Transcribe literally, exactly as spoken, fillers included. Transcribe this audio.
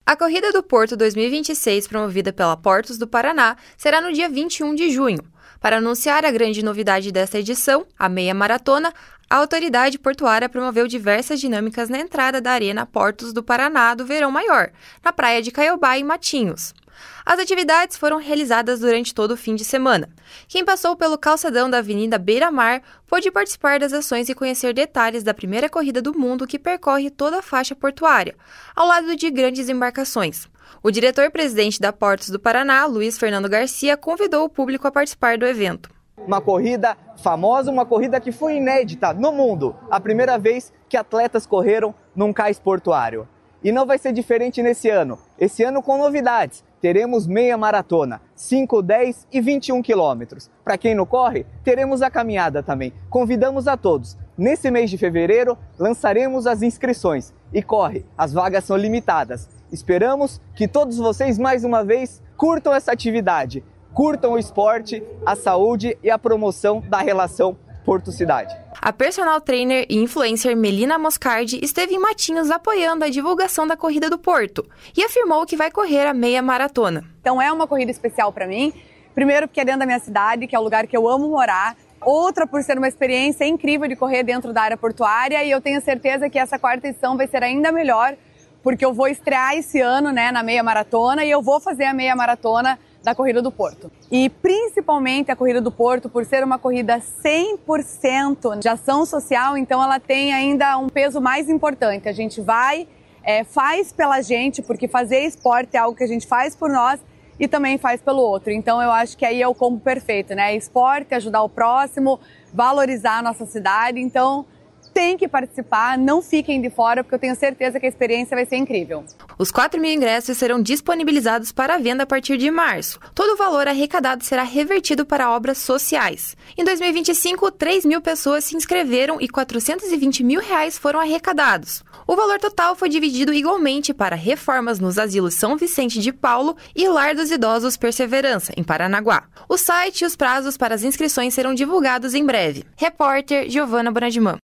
A Corrida do Porto dois mil e vinte e seis, promovida pela Portos do Paraná, será no dia vinte e um de junho. Para anunciar a grande novidade desta edição, a meia maratona, a autoridade portuária promoveu diversas dinâmicas na entrada da Arena Portos do Paraná do Verão Maior, na praia de Caiobá e Matinhos. As atividades foram realizadas durante todo o fim de semana. Quem passou pelo calçadão da Avenida Beira Mar pôde participar das ações e conhecer detalhes da primeira corrida do mundo que percorre toda a faixa portuária, ao lado de grandes embarcações. O diretor-presidente da Portos do Paraná, Luiz Fernando Garcia, convidou o público a participar do evento. Uma corrida famosa, uma corrida que foi inédita no mundo. A primeira vez que atletas correram num cais portuário. E não vai ser diferente nesse ano. Esse ano com novidades. Teremos meia maratona, cinco, dez e vinte e um quilômetros. Para quem não corre, teremos a caminhada também. Convidamos a todos. Nesse mês de fevereiro, lançaremos as inscrições. E corre, as vagas são limitadas. Esperamos que todos vocês, mais uma vez, curtam essa atividade. Curtam o esporte, a saúde e a promoção da relação Porto-Cidade. A personal trainer e influencer Melina Moscardi esteve em Matinhos apoiando a divulgação da Corrida do Porto e afirmou que vai correr a meia maratona. Então é uma corrida especial para mim, primeiro porque é dentro da minha cidade, que é o lugar que eu amo morar, outra por ser uma experiência incrível de correr dentro da área portuária, e eu tenho certeza que essa quarta edição vai ser ainda melhor, porque eu vou estrear esse ano, né, na meia maratona, e eu vou fazer a meia maratona da Corrida do Porto. E principalmente a Corrida do Porto, por ser uma corrida cem por cento de ação social, então ela tem ainda um peso mais importante. A gente vai, é, faz pela gente, porque fazer esporte é algo que a gente faz por nós e também faz pelo outro. Então eu acho que aí é o combo perfeito, né? Esporte, ajudar o próximo, valorizar a nossa cidade. Então tem que participar, não fiquem de fora, porque eu tenho certeza que a experiência vai ser incrível. Os quatro mil ingressos serão disponibilizados para venda a partir de março. Todo o valor arrecadado será revertido para obras sociais. Em dois mil e vinte e cinco, três mil pessoas se inscreveram e quatrocentos e vinte mil reais foram arrecadados. O valor total foi dividido igualmente para reformas nos asilos São Vicente de Paulo e Lar dos Idosos Perseverança, em Paranaguá. O site e os prazos para as inscrições serão divulgados em breve. Repórter Giovana Bonadiman.